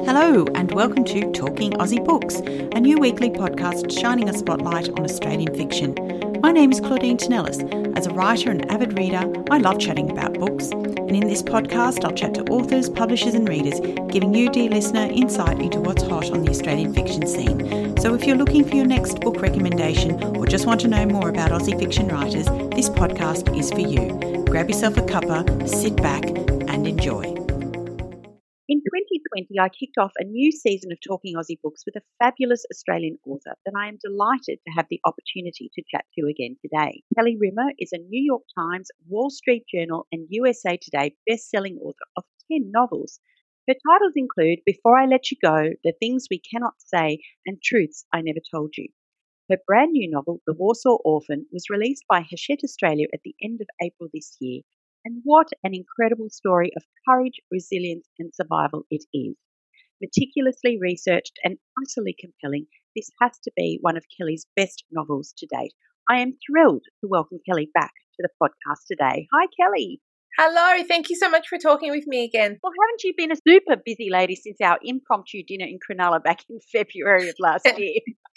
Hello and welcome to Talking Aussie Books, a new weekly podcast shining a spotlight on Australian fiction. My name is Claudine Tinellis. As a writer and avid reader, I love chatting about books. And in this podcast, I'll chat to authors, publishers and readers, giving you, dear listener, insight into what's hot on the Australian fiction scene. So if you're looking for your next book recommendation or just want to know more about Aussie fiction writers, this podcast is for you. Grab yourself a cuppa, sit back and enjoy. In 2020, I kicked off a new season of Talking Aussie Books with a fabulous Australian author that I am delighted to have the opportunity to chat to again today. Kelly Rimmer is a New York Times, Wall Street Journal and USA Today best-selling author of 10 novels. Her titles include Before I Let You Go, The Things We Cannot Say, and Truths I Never Told You. Her brand new novel, The Warsaw Orphan, was released by Hachette Australia at the end of April this year. And what an incredible story of courage, resilience and survival it is. Meticulously researched and utterly compelling, this has to be one of Kelly's best novels to date. I am thrilled to welcome Kelly back to the podcast today. Hi, Kelly. Hello, thank you so much for talking with me again. Well, haven't you been a super busy lady since our impromptu dinner in Cronulla back in February of last year?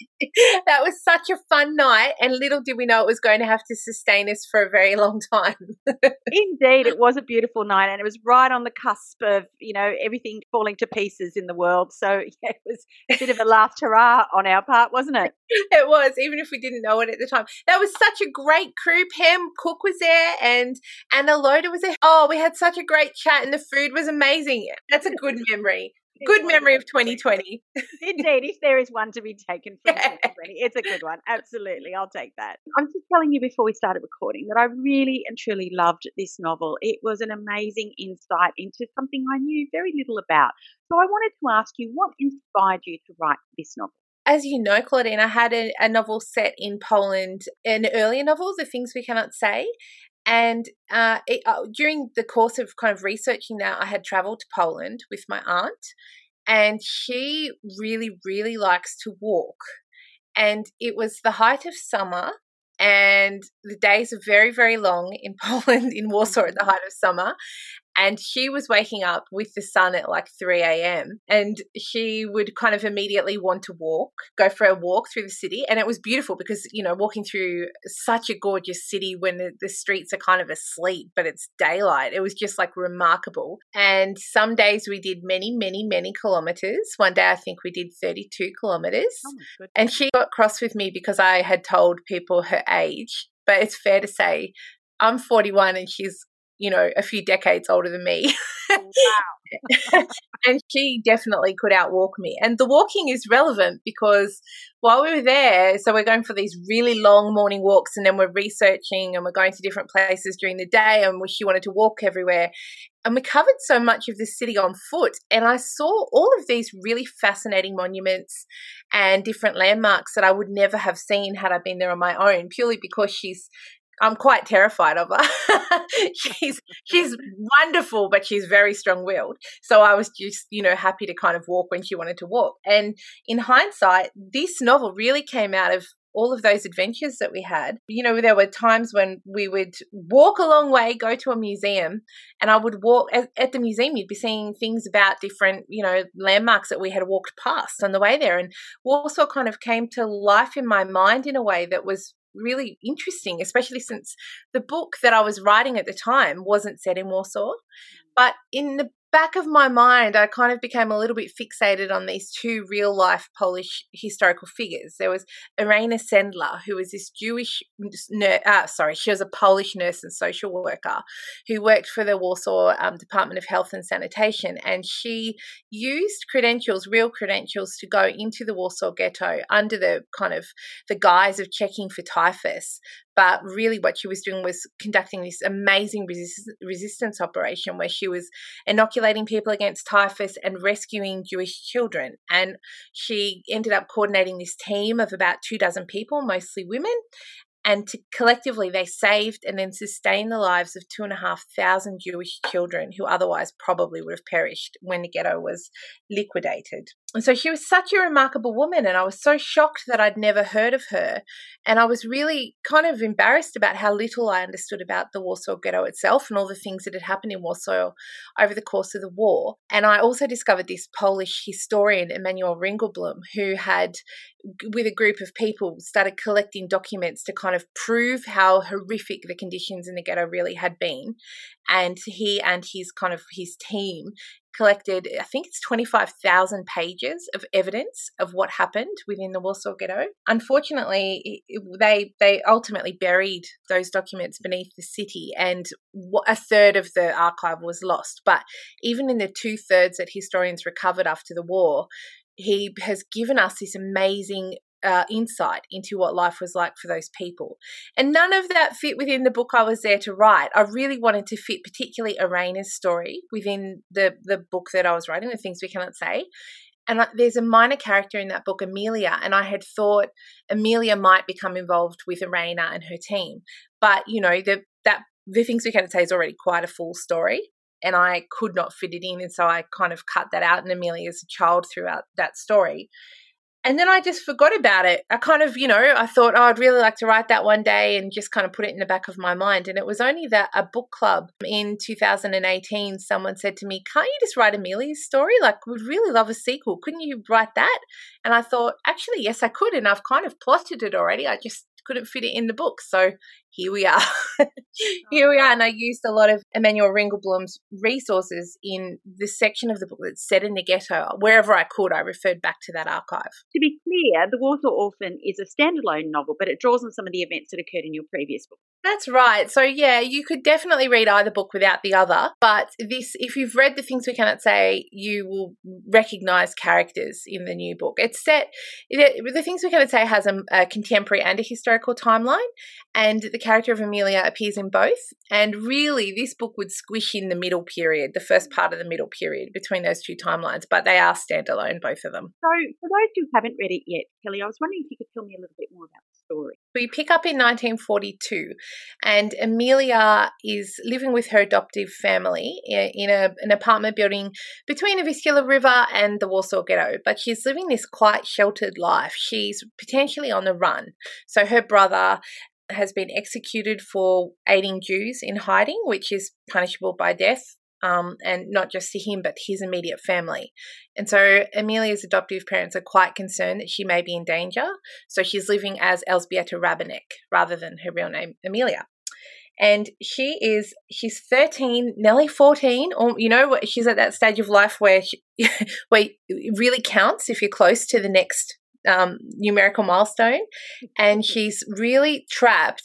That was such a fun night, and little did we know it was going to have to sustain us for a very long time. Indeed, it was a beautiful night, and it was right on the cusp of, everything falling to pieces in the world. So, yeah, it was a bit of a last hurrah on our part, wasn't it? It was, even if we didn't know it at the time. That was such a great crew. Pam Cook was there, and Anna Loda was there. Oh, we had such a great chat, and the food was amazing. That's a good memory. Good memory of 2020. Indeed, if there is one to be taken from 2020, it's a good one. Absolutely, I'll take that. I'm just telling you before we started recording that I really and truly loved this novel. It was an amazing insight into something I knew very little about. So I wanted to ask you, what inspired you to write this novel? As you know, Claudine, I had a novel set in Poland, an earlier novel, The Things We Cannot Say. And during the course of kind of researching that, I had travelled to Poland with my aunt, and she really, really likes to walk. And it was the height of summer, and the days are very, very long in Poland, in Warsaw at the height of summer. And she was waking up with the sun at like 3 a.m. and she would kind of immediately want to go for a walk through the city. And it was beautiful because, walking through such a gorgeous city when the streets are kind of asleep, but it's daylight, it was just like remarkable. And some days we did many, many, many kilometres. One day I think we did 32 kilometres. Oh my goodness. And she got cross with me because I had told people her age. But it's fair to say I'm 41 and she's a few decades older than me. Wow. And she definitely could outwalk me. And the walking is relevant because while we were there, so we're going for these really long morning walks and then we're researching and we're going to different places during the day and she wanted to walk everywhere. And we covered so much of the city on foot and I saw all of these really fascinating monuments and different landmarks that I would never have seen had I been there on my own, purely because I'm quite terrified of her. She's wonderful, but she's very strong-willed. So I was just, happy to kind of walk when she wanted to walk. And in hindsight, this novel really came out of all of those adventures that we had. There were times when we would walk a long way, go to a museum, and I would walk at the museum. You'd be seeing things about different, landmarks that we had walked past on the way there. And Warsaw kind of came to life in my mind in a way that was really interesting, especially since the book that I was writing at the time wasn't set in Warsaw. But in the back of my mind, I kind of became a little bit fixated on these two real-life Polish historical figures. There was Irena Sendler, who was this she was a Polish nurse and social worker who worked for the Warsaw Department of Health and Sanitation, and she used real credentials, to go into the Warsaw Ghetto under the kind of the guise of checking for typhus. But really what she was doing was conducting this amazing resistance operation where she was inoculating people against typhus and rescuing Jewish children. And she ended up coordinating this team of about 24 people, mostly women. And collectively they saved and then sustained the lives of 2,500 Jewish children who otherwise probably would have perished when the ghetto was liquidated. so she was such a remarkable woman, and I was so shocked that I'd never heard of her. And I was really kind of embarrassed about how little I understood about the Warsaw Ghetto itself and all the things that had happened in Warsaw over the course of the war. And I also discovered this Polish historian, Emanuel Ringelblum, who had, with a group of people, started collecting documents to kind of prove how horrific the conditions in the ghetto really had been. And he and his team collected, I think it's 25,000 pages of evidence of what happened within the Warsaw Ghetto. Unfortunately, they ultimately buried those documents beneath the city, and a third of the archive was lost. But even in the 2/3 that historians recovered after the war, he has given us this amazing insight into what life was like for those people. And none of that fit within the book I was there to write. I really wanted to fit particularly Irena's story within the book that I was writing, The Things We Cannot Say. And there's a minor character in that book, Amelia, and I had thought Amelia might become involved with Irena and her team. But, you know, The Things We Cannot Say is already quite a full story, and I could not fit it in, and so I kind of cut that out, and Amelia's a child throughout that story. And then I just forgot about it. I kind of, I thought, I'd really like to write that one day, and just kind of put it in the back of my mind. And it was only that a book club in 2018, someone said to me, can't you just write Amelia's story? Like, we'd really love a sequel. Couldn't you write that? And I thought, actually, yes, I could. And I've kind of plotted it already. I just couldn't fit it in the book. So here we are. Here we are. And I used a lot of Emanuel Ringelblum's resources in this section of the book that's set in the ghetto. Wherever I could, I referred back to that archive. To be clear, The Warsaw Orphan is a standalone novel, but it draws on some of the events that occurred in your previous book. That's right. So, yeah, you could definitely read either book without the other. But if you've read The Things We Cannot Say, you will recognise characters in the new book. It's set, The Things We Cannot Say has a contemporary and a historical timeline, and the character of Amelia appears in both. And really, this book would squish in the middle period, the first part of the middle period between those two timelines, but they are standalone, both of them. So, for those who haven't read it yet, Kelly, I was wondering if you could tell me a little bit more about the story. We pick up in 1942, and Amelia is living with her adoptive family in an apartment building between the Vistula River and the Warsaw Ghetto, but she's living this quite sheltered life. She's potentially on the run. So her brother has been executed for aiding Jews in hiding, which is punishable by death. And not just to him, but to his immediate family. And so Amelia's adoptive parents are quite concerned that she may be in danger. So she's living as Elżbieta Rabinek rather than her real name, Amelia. And she's 13, nearly 14, or, she's at that stage of life where where it really counts if you're close to the next numerical milestone, and she's really trapped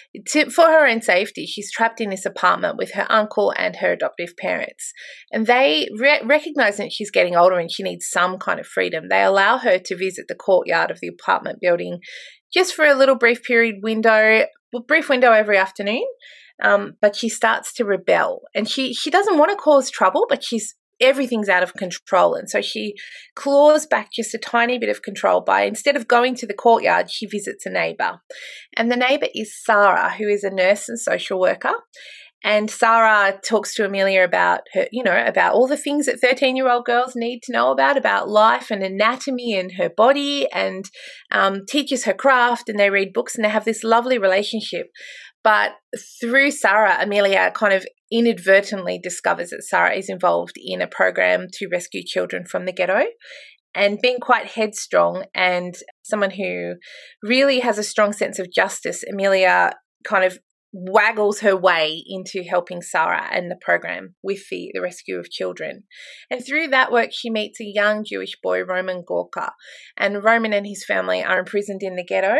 for her own safety. She's trapped in this apartment with her uncle and her adoptive parents, and they recognize that she's getting older and she needs some kind of freedom. They allow her to visit the courtyard of the apartment building just for a little brief window every afternoon, but she starts to rebel, and she doesn't want to cause trouble, but everything's out of control. And so she claws back just a tiny bit of control by, instead of going to the courtyard, she visits a neighbour. And the neighbour is Sarah, who is a nurse and social worker. And Sarah talks to Amelia about her, about all the things that 13-year-old girls need to know about life and anatomy and her body, and teaches her craft, and they read books, and they have this lovely relationship. But through Sarah, Amelia kind of inadvertently discovers that Sarah is involved in a program to rescue children from the ghetto. And being quite headstrong and someone who really has a strong sense of justice, Amelia kind of waggles her way into helping Sarah and the program with the rescue of children. And through that work, she meets a young Jewish boy, Roman Gorka. And Roman and his family are imprisoned in the ghetto.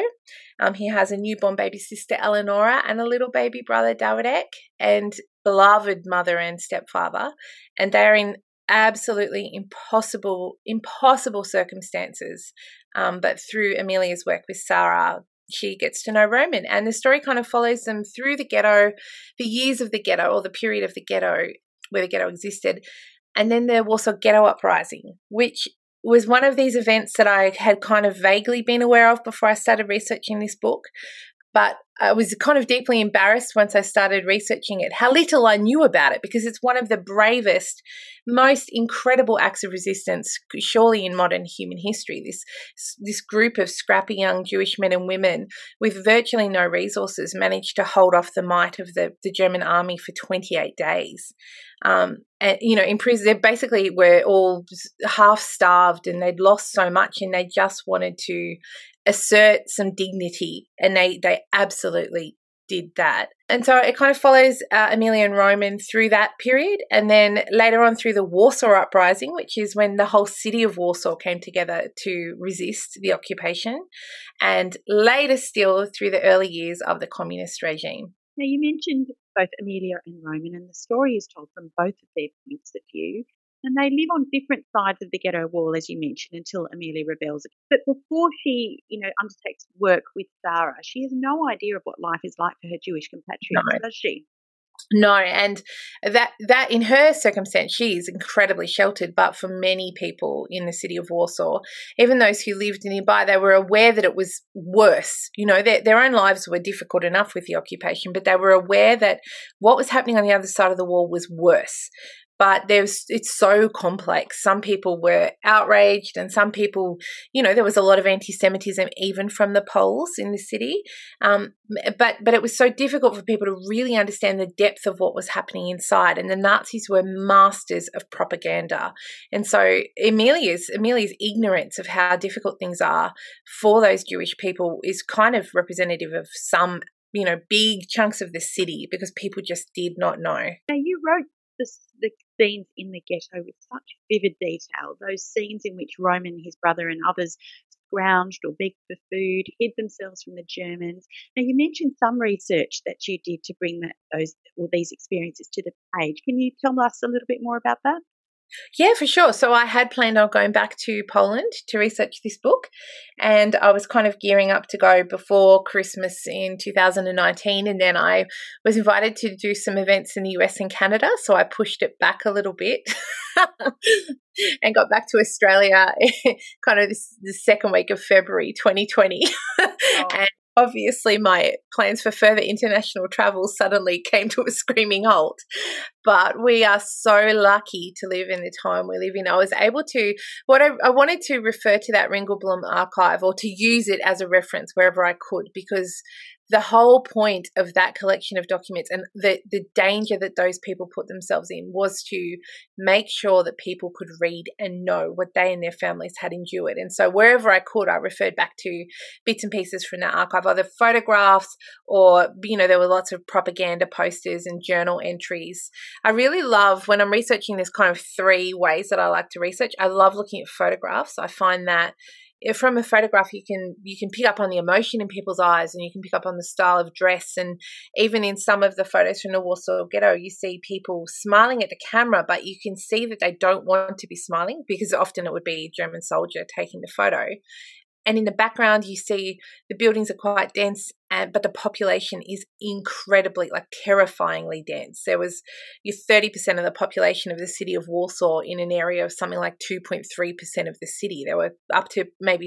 He has a newborn baby sister, Eleonora, and a little baby brother, Dawidek, and beloved mother and stepfather. And they are in absolutely impossible circumstances. But through Amelia's work with Sarah, she gets to know Roman, and the story kind of follows them through the ghetto, the years of the ghetto, or the period of the ghetto where the ghetto existed, and then the Warsaw Ghetto Uprising, which was one of these events that I had kind of vaguely been aware of before I started researching this book. But I was kind of deeply embarrassed once I started researching it, how little I knew about it, because it's one of the bravest, most incredible acts of resistance, surely in modern human history. This group of scrappy young Jewish men and women with virtually no resources managed to hold off the might of the German army for 28 days. And, in prison, they basically were all half starved and they'd lost so much and they just wanted to assert some dignity, and they absolutely did that. And so it kind of follows Amelia and Roman through that period, and then later on through the Warsaw Uprising, which is when the whole city of Warsaw came together to resist the occupation, and later still through the early years of the communist regime. Now, you mentioned both Amelia and Roman, and the story is told from both of their points of view. And they live on different sides of the ghetto wall, as you mentioned, until Amelia rebels. But before she, undertakes work with Sarah, she has no idea of what life is like for her Jewish compatriots, does she? No, and that in her circumstance, she is incredibly sheltered. But for many people in the city of Warsaw, even those who lived nearby, they were aware that it was worse. Their own lives were difficult enough with the occupation, but they were aware that what was happening on the other side of the wall was worse. But it's so complex. Some people were outraged, and some people, there was a lot of anti-Semitism even from the Poles in the city. But it was so difficult for people to really understand the depth of what was happening inside. And the Nazis were masters of propaganda. And so Amelia's ignorance of how difficult things are for those Jewish people is kind of representative of some, big chunks of the city, because people just did not know. Now, you wrote the scenes in the ghetto with such vivid detail, those scenes in which Roman, his brother, and others scrounged or begged for food, hid themselves from the Germans. Now, you mentioned some research that you did to bring these experiences to the page. Can you tell us a little bit more about that? Yeah, for sure. So I had planned on going back to Poland to research this book, and I was kind of gearing up to go before Christmas in 2019, and then I was invited to do some events in the US and Canada, so I pushed it back a little bit and got back to Australia kind of the second week of February 2020. And obviously, my plans for further international travel suddenly came to a screaming halt. But we are so lucky to live in the time we live in. I was able to, I wanted to refer to that Ringelblum archive, or to use it as a reference wherever I could, because the whole point of that collection of documents and the danger that those people put themselves in was to make sure that people could read and know what they and their families had endured. And so wherever I could, I referred back to bits and pieces from that archive, either photographs or, there were lots of propaganda posters and journal entries. I really love, when I'm researching, there's kind of three ways that I like to research. I love looking at photographs. I find that from a photograph, you can pick up on the emotion in people's eyes, and you can pick up on the style of dress. And even in some of the photos from the Warsaw Ghetto, you see people smiling at the camera, but you can see that they don't want to be smiling, because often it would be a German soldier taking the photo. And in the background, you see the buildings are quite dense, but the population is incredibly, terrifyingly dense. There was 30% of the population of the city of Warsaw in an area of something like 2.3% of the city. There were up to maybe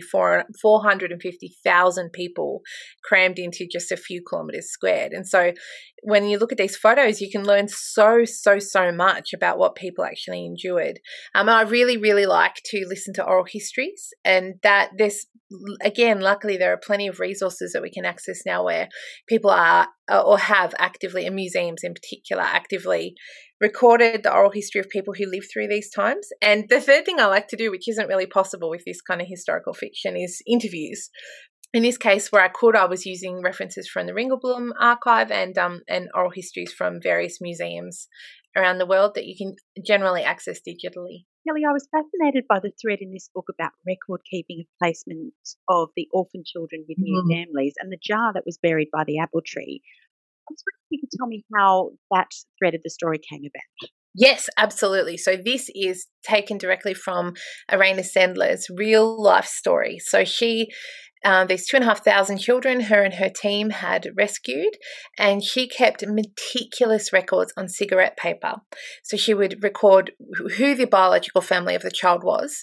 450,000 people crammed into just a few kilometres squared. And so when you look at these photos, you can learn so much about what people actually endured. I really, really like to listen to oral histories, and that there's, again, luckily there are plenty of resources that we can access now where people are or have actively, and museums in particular, actively recorded the oral history of people who lived through these times. And the third thing I like to do, which isn't really possible with this kind of historical fiction, is interviews. In this case, where I could, I was using references from the Ringelblum archive and oral histories from various museums around the world that you can generally access digitally. Kelly, I was fascinated by the thread in this book about record keeping of placements of the orphan children with new families, and the jar that was buried by the apple tree. I was wondering if you could tell me how that thread of the story came about. Yes, absolutely. So this is taken directly from Irena Sendler's real life story. So she, these 2,500 children, her and her team had rescued, and she kept meticulous records on cigarette paper. So she would record who the biological family of the child was,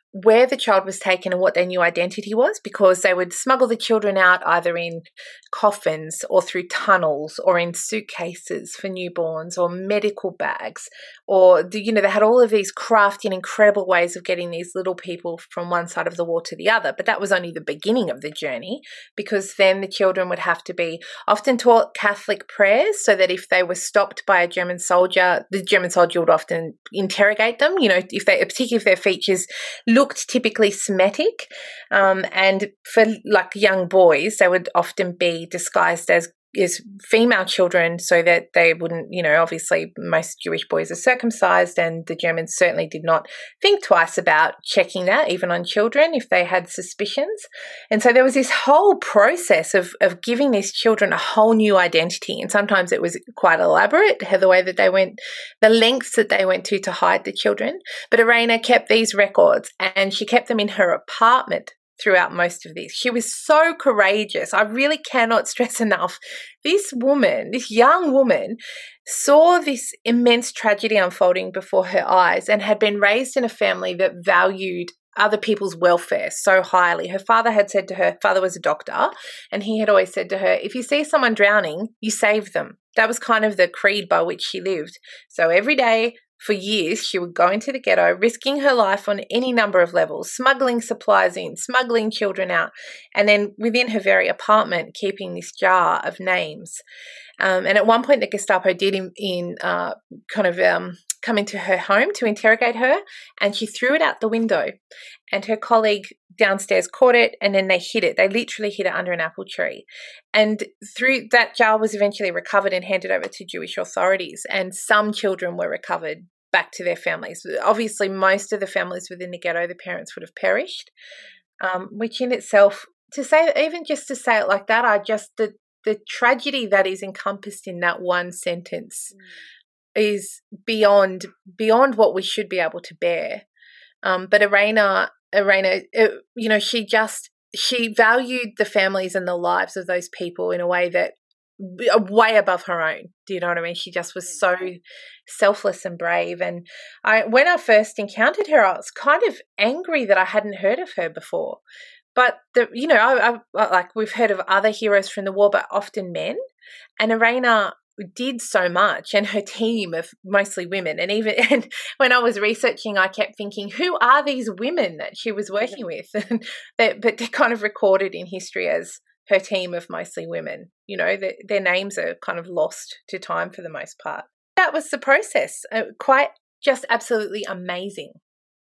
where the child was taken and what their new identity was, because they would smuggle the children out either in coffins or through tunnels or in suitcases for newborns or medical bags, or they had all of these crafty and incredible ways of getting these little people from one side of the war to the other. But that was only the beginning of the journey, because then the children would have to be often taught Catholic prayers, so that if they were stopped by a German soldier, the German soldier would often interrogate them, particularly if their features looked typically Semitic, and for like young boys, they would often be disguised as female children, so that they wouldn't, obviously most Jewish boys are circumcised, and the Germans certainly did not think twice about checking that, even on children, if they had suspicions. And so there was this whole process of giving these children a whole new identity, and sometimes it was quite elaborate, the way that they went, the lengths that they went to hide the children. But Irena kept these records, and she kept them in her apartment throughout most of this. She was so courageous. I really cannot stress enough. This woman, this young woman, saw this immense tragedy unfolding before her eyes and had been raised in a family that valued other people's welfare so highly. Her father had said to her, father was a doctor, and he had always said to her, if you see someone drowning, you save them. That was kind of the creed by which she lived. So every day, for years, she would go into the ghetto, risking her life on any number of levels, smuggling supplies in, smuggling children out, and then within her very apartment, keeping this jar of names. And at one point, the Gestapo did come into her home to interrogate her, and she threw it out the window. And her colleague downstairs caught it, and then they hid it. They literally hid it under an apple tree. And through that jar was eventually recovered and handed over to Jewish authorities. And some children were recovered back to their families. Obviously, most of the families within the ghetto, the parents would have perished, which in itself, to say it like that, the tragedy that is encompassed in that one sentence is beyond what we should be able to bear. But Irena, she valued the families and the lives of those people in a way that way above her own. Do you know what I mean? She just was so selfless and brave. And when I first encountered her, I was kind of angry that I hadn't heard of her before. But we've heard of other heroes from the war, but often men. And Irena did so much, and her team of mostly women. And when I was researching, I kept thinking, who are these women that she was working with? But they're kind of recorded in history as her team of mostly women. Their names are kind of lost to time for the most part. That was the process. Quite just absolutely amazing.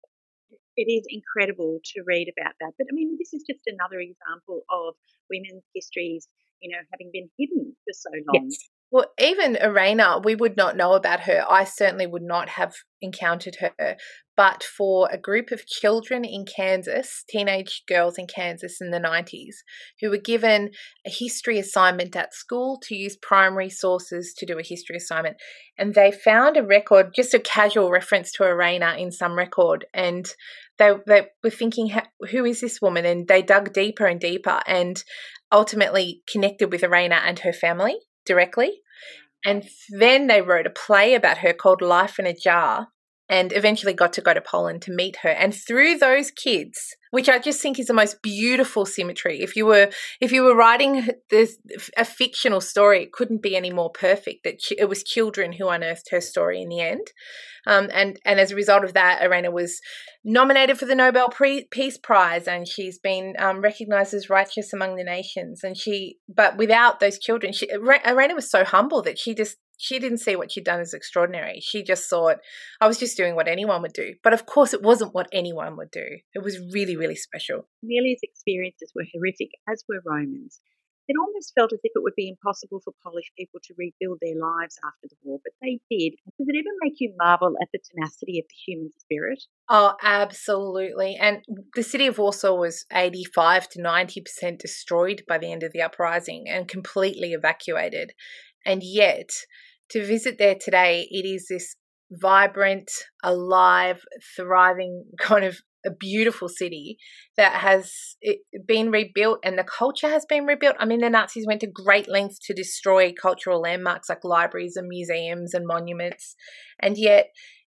It is incredible to read about that. But, this is just another example of women's histories, having been hidden for so long. Yes. Well, even Irena, we would not know about her. I certainly would not have encountered her. But for a group of children in Kansas, teenage girls in Kansas in the 90s, who were given a history assignment at school to use primary sources to do a history assignment, and they found a record, just a casual reference to Irena in some record, and they were thinking, who is this woman? And they dug deeper and deeper and ultimately connected with Irena and her family directly. And then they wrote a play about her called Life in a Jar, and eventually got to go to Poland to meet her. And through those kids, which I just think is the most beautiful symmetry. If you were writing a fictional story, it couldn't be any more perfect. That it was children who unearthed her story in the end. And as a result of that, Irena was nominated for the Nobel Peace Prize, and she's been recognized as righteous among the nations. But without those children, Irena was so humble that she didn't see what she'd done as extraordinary. She just thought, I was just doing what anyone would do. But of course, it wasn't what anyone would do. It was really, really special. Nelia's experiences were horrific, as were Roman's. It almost felt as if it would be impossible for Polish people to rebuild their lives after the war, but they did. Does it ever make you marvel at the tenacity of the human spirit? Oh, absolutely. And the city of Warsaw was 85 to 90% destroyed by the end of the uprising and completely evacuated. And yet, to visit there today, it is this vibrant, alive, thriving kind of a beautiful city that has been rebuilt, and the culture has been rebuilt. I mean, the Nazis went to great lengths to destroy cultural landmarks like libraries and museums and monuments, and yet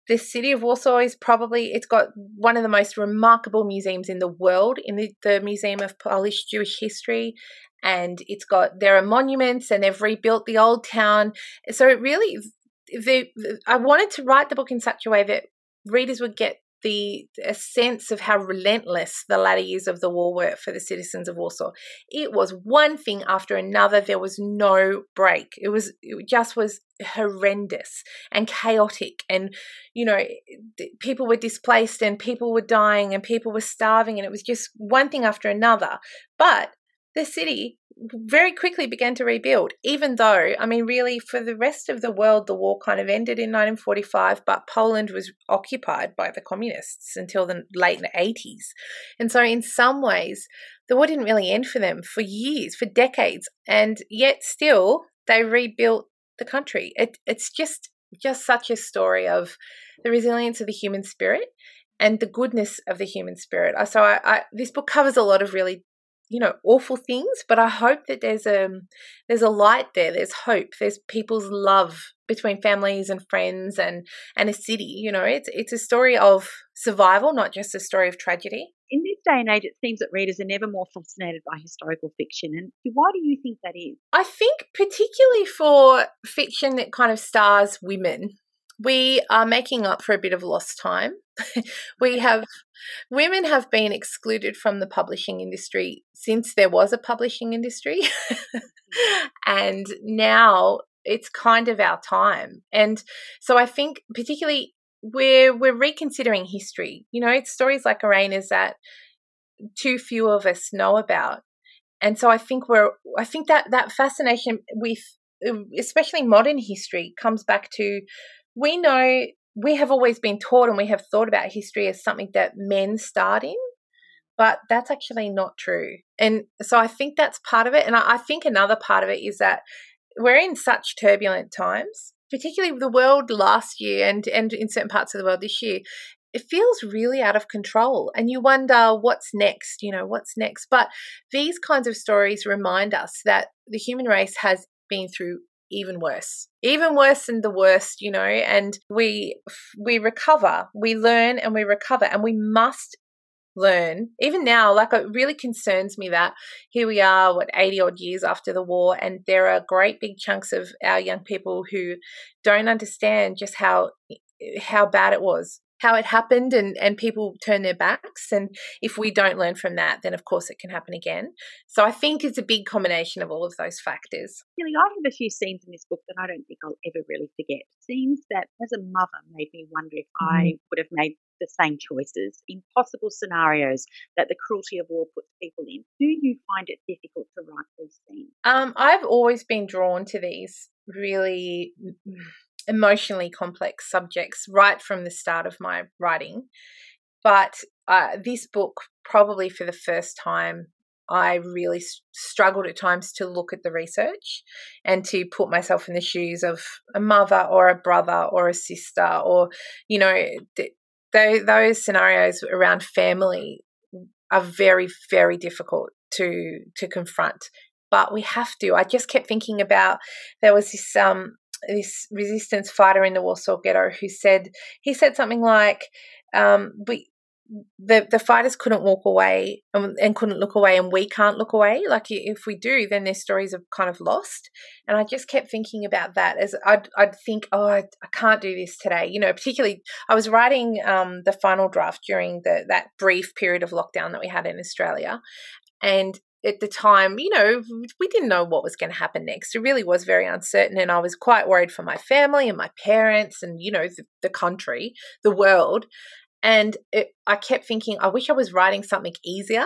the city of Warsaw is it's got one of the most remarkable museums in the world, in the Museum of Polish Jewish History. And there are monuments, and they've rebuilt the old town. So it really, I wanted to write the book in such a way that readers would get a sense of how relentless the latter years of the war were for the citizens of Warsaw. It was one thing after another. There was no break. It just was horrendous and chaotic, and people were displaced, and people were dying, and people were starving, and it was just one thing after another. But the city very quickly began to rebuild, even though, really for the rest of the world, the war kind of ended in 1945, but Poland was occupied by the communists until the late 80s. And so in some ways, the war didn't really end for them for years, for decades, and yet still they rebuilt the country. It's just such a story of the resilience of the human spirit and the goodness of the human spirit. So this book covers a lot of really awful things, but I hope that there's a light there. There's hope. There's people's love between families and friends and a city. It's a story of survival, not just a story of tragedy. In this day and age, it seems that readers are never more fascinated by historical fiction. And why do you think that is? I think particularly for fiction that kind of stars women, we are making up for a bit of lost time. Women have been excluded from the publishing industry since there was a publishing industry. And now it's kind of our time. And so I think particularly we're reconsidering history. It's stories like Irena's that too few of us know about. And so I think that fascination with especially modern history comes back to, we know we have always been taught and we have thought about history as something that men starred in, but that's actually not true. And so I think that's part of it. And I think another part of it is that we're in such turbulent times, particularly the world last year and in certain parts of the world this year. It feels really out of control, and you wonder what's next, what's next. But these kinds of stories remind us that the human race has been through even worse than the worst, and we recover, we learn and we recover, and we must learn. Even now, it really concerns me that here we are, 80 odd years after the war, and there are great big chunks of our young people who don't understand just how bad it was, how it happened, and people turn their backs. And if we don't learn from that, then of course it can happen again. So I think it's a big combination of all of those factors. Really, I have a few scenes in this book that I don't think I'll ever really forget. Scenes that as a mother made me wonder if I would have made the same choices, impossible scenarios that the cruelty of war puts people in. Do you find it difficult to write these scenes? I've always been drawn to these really emotionally complex subjects right from the start of my writing. But this book, probably for the first time, I really struggled at times to look at the research and to put myself in the shoes of a mother or a brother or a sister, or, those scenarios around family are very, very difficult to confront. But we have to. I just kept thinking about, there was this resistance fighter in the Warsaw Ghetto who said something like, the fighters couldn't walk away and couldn't look away, and we can't look away. If we do, then their stories are kind of lost. And I just kept thinking about that, as I'd think, I can't do this today. Particularly I was writing the final draft during that brief period of lockdown that we had in Australia, and at the time, we didn't know what was going to happen next. It really was very uncertain, and I was quite worried for my family and my parents and, the country, the world. And I kept thinking, I wish I was writing something easier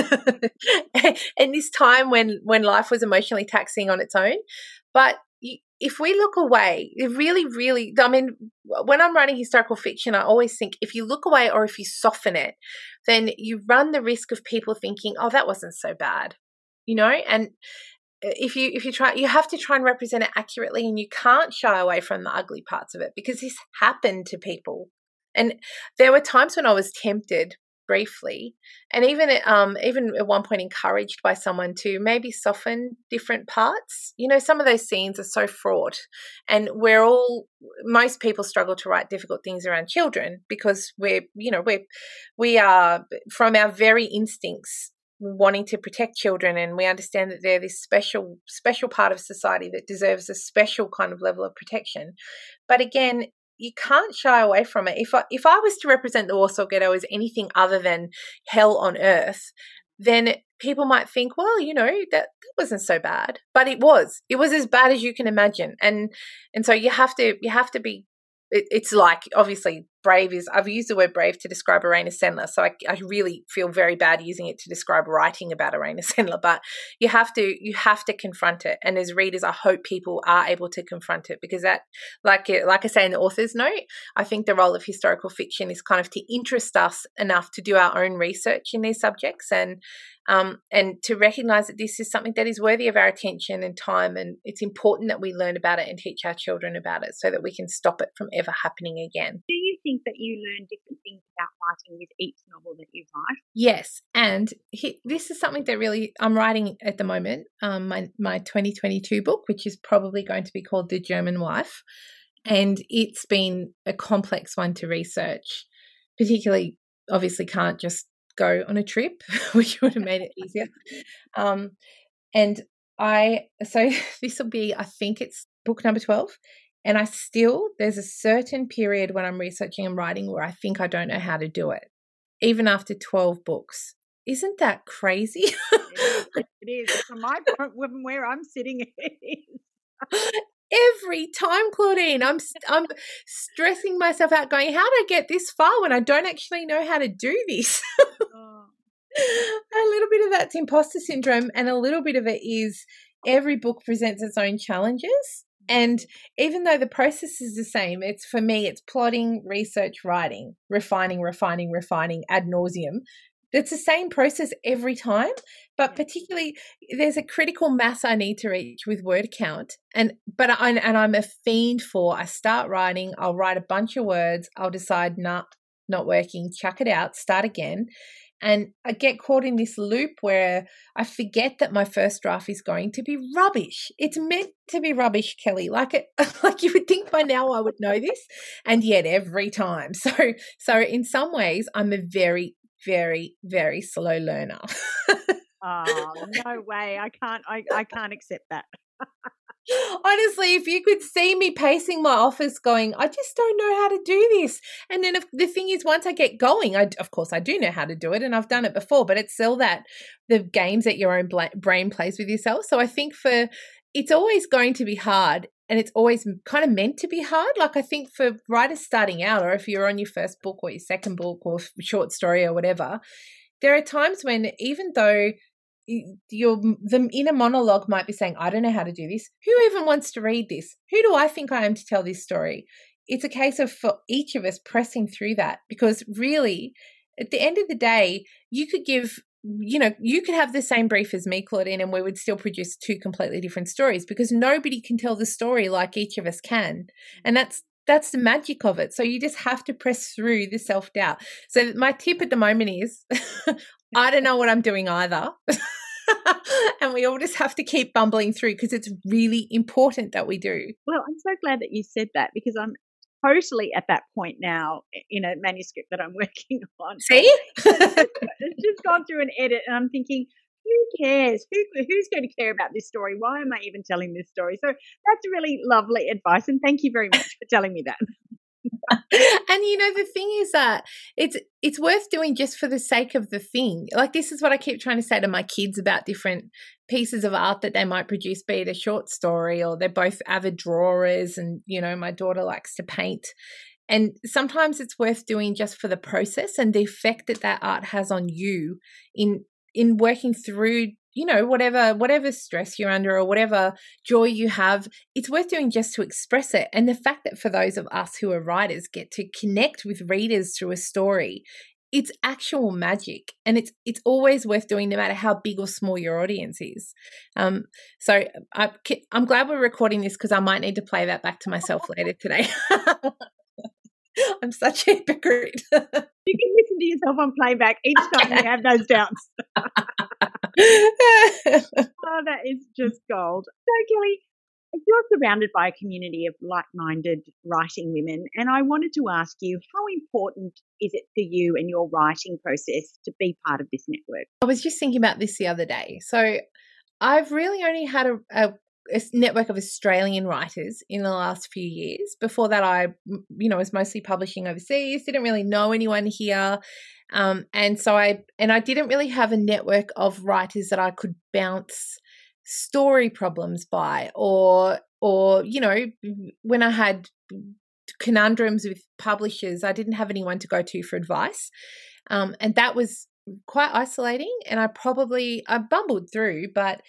in this time when life was emotionally taxing on its own. But if we look away, it really, really, when I'm writing historical fiction, I always think if you look away or if you soften it, then you run the risk of people thinking, oh, that wasn't so bad, and if you try, you have to try and represent it accurately, and you can't shy away from the ugly parts of it, because this happened to people. And there were times when I was tempted briefly, and even at one point encouraged by someone to maybe soften different parts. Some of those scenes are so fraught, and most people struggle to write difficult things around children because we are, from our very instincts, wanting to protect children, and we understand that they're this special part of society that deserves a special kind of level of protection. But again, you can't shy away from it. If I was to represent the Warsaw Ghetto as anything other than hell on earth, then people might think, well, that wasn't so bad. But it was as bad as you can imagine. And so you have to be, it's like, obviously, brave is, I've used the word brave to describe Irena Sendler, so I really feel very bad using it to describe writing about Irena Sendler, but you have to confront it. And as readers, I hope people are able to confront it, because that, like I say in the author's note, I think the role of historical fiction is kind of to interest us enough to do our own research in these subjects, and to recognise that this is something that is worthy of our attention and time, and it's important that we learn about it and teach our children about it so that we can stop it from ever happening again. Do you think that you learn different things about writing with each novel that you write? Yes, and this is something that really I'm writing at the moment, my 2022 book, which is probably going to be called The German Wife, and it's been a complex one to research, particularly obviously can't just go on a trip, which would have made it easier. So this will be, I think it's book number 12. And there's a certain period when I'm researching and writing where I think I don't know how to do it, even after 12 books. Isn't that crazy? It is. From my point, from where I'm sitting, it is. Every time, Claudine, I'm stressing myself out going, how do I get this far when I don't actually know how to do this? A little bit of that's imposter syndrome, and a little bit of it is every book presents its own challenges. And even though the process is the same, for me, it's plotting, research, writing, refining ad nauseum. It's the same process every time, but particularly there's a critical mass I need to reach with word count. I'm a fiend for, I start writing, I'll write a bunch of words, I'll decide, nah, not working, chuck it out, start again. And I get caught in this loop where I forget that my first draft is going to be rubbish. It's meant to be rubbish, Kelly. Like you would think by now I would know this, and yet every time. So in some ways, I'm a very, very, very slow learner. Oh, no way! I can't accept that. Honestly, if you could see me pacing my office going, I just don't know how to do this. And then the thing is, once I get going, of course I do know how to do it, and I've done it before, but it's still that the games that your own brain plays with yourself. So I think it's always going to be hard, and it's always kind of meant to be hard. Like I think for writers starting out, or if you're on your first book or your second book or short story or whatever, there are times when even though the inner monologue might be saying, I don't know how to do this. Who even wants to read this? Who do I think I am to tell this story? It's a case of for each of us pressing through that, because really at the end of the day, you could have the same brief as me, Claudine, and we would still produce two completely different stories, because nobody can tell the story like each of us can. And that's the magic of it. So you just have to press through the self-doubt. So my tip at the moment is I don't know what I'm doing either. And we all just have to keep bumbling through, because it's really important that we do. Well, I'm so glad that you said that, because I'm totally at that point now in a manuscript that I'm working on. See? It's just gone through an edit, and I'm thinking, who cares? Who's going to care about this story? Why am I even telling this story? So that's really lovely advice, and thank you very much for telling me that. And the thing is that it's worth doing just for the sake of the thing. Like, this is what I keep trying to say to my kids about different pieces of art that they might produce, be it a short story, or they're both avid drawers, and my daughter likes to paint. And sometimes it's worth doing just for the process and the effect that art has on you in working through whatever stress you're under or whatever joy you have. It's worth doing just to express it. And the fact that for those of us who are writers get to connect with readers through a story, it's actual magic, and it's always worth doing, no matter how big or small your audience is. So I'm glad we're recording this, because I might need to play that back to myself later today. I'm such a hypocrite. You can listen to yourself on playback each time you have those doubts. Oh, that is just gold. So, Kelly, you're surrounded by a community of like-minded writing women, and I wanted to ask you, how important is it for you and your writing process to be part of this network? I was just thinking about this the other day. So I've really only had a network of Australian writers in the last few years. Before that, I was mostly publishing overseas, didn't really know anyone here. And I didn't really have a network of writers that I could bounce story problems by, or when I had conundrums with publishers, I didn't have anyone to go to for advice. And that was quite isolating, and I bumbled through, but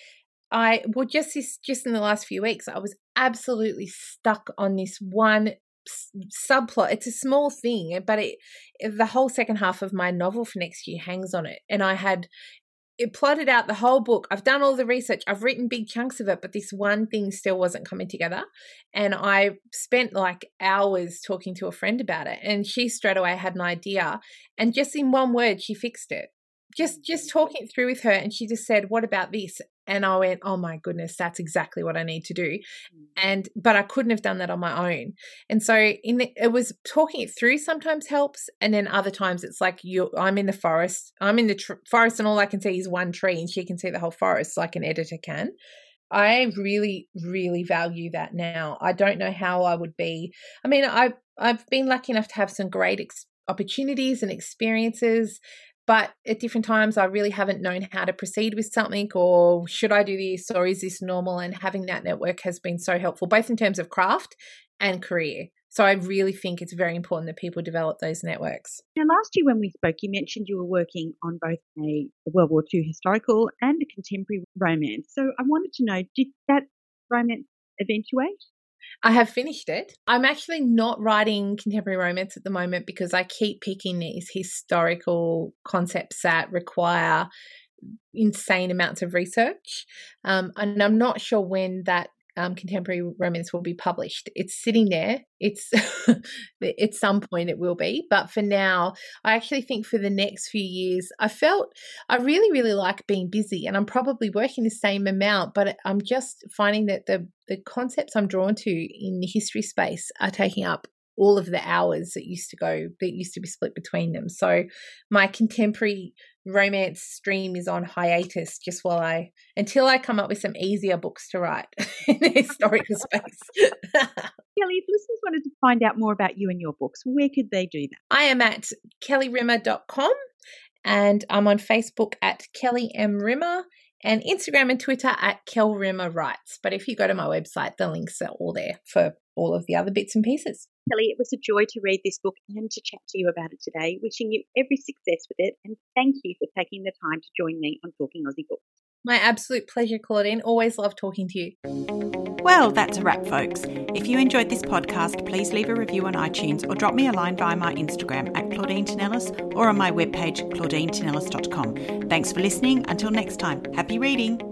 just in the last few weeks, I was absolutely stuck on this one subplot. It's a small thing, but the whole second half of my novel for next year hangs on it. And I had plotted out the whole book. I've done all the research. I've written big chunks of it, but this one thing still wasn't coming together. And I spent like hours talking to a friend about it, and she straight away had an idea. And just in one word, she fixed it. Just talking it through with her, and she just said, "What about this?" And I went, "Oh my goodness, that's exactly what I need to do." But I couldn't have done that on my own. And so it was talking it through sometimes helps, and then other times it's like I'm in the forest. I'm in the forest, and all I can see is one tree, and she can see the whole forest like an editor can. I really, really value that now. I don't know how I would be. I mean, I've been lucky enough to have some great opportunities and experiences, but at different times I really haven't known how to proceed with something, or should I do this, or is this normal? And having that network has been so helpful, both in terms of craft and career. So I really think it's very important that people develop those networks. Now, last year when we spoke, you mentioned you were working on both a World War II historical and a contemporary romance. So I wanted to know, did that romance eventuate? I have finished it. I'm actually not writing contemporary romance at the moment because I keep picking these historical concepts that require insane amounts of research. And I'm not sure when that contemporary romance will be published. It's sitting there. It's at some point it will be, but for now, I actually think for the next few years, I really, really like being busy, and I'm probably working the same amount, but I'm just finding that the concepts I'm drawn to in the history space are taking up all of the hours that used to be split between them. So my contemporary romance stream is on hiatus until I come up with some easier books to write in the historical space. Kelly, if listeners wanted to find out more about you and your books, where could they do that? I am at kellyrimmer.com, and I'm on Facebook at Kelly M. Rimmer, and Instagram and Twitter at Kel Rimmer Writes. But if you go to my website, the links are all there for all of the other bits and pieces. Kelly, it was a joy to read this book and to chat to you about it today. Wishing you every success with it, and thank you for taking the time to join me on Talking Aussie Books. My absolute pleasure, Claudine. Always love talking to you. Well, that's a wrap, folks. If you enjoyed this podcast, please leave a review on iTunes or drop me a line via my Instagram at Claudine Tinellis or on my webpage claudinetинellis.com. Thanks for listening. Until next time, happy reading.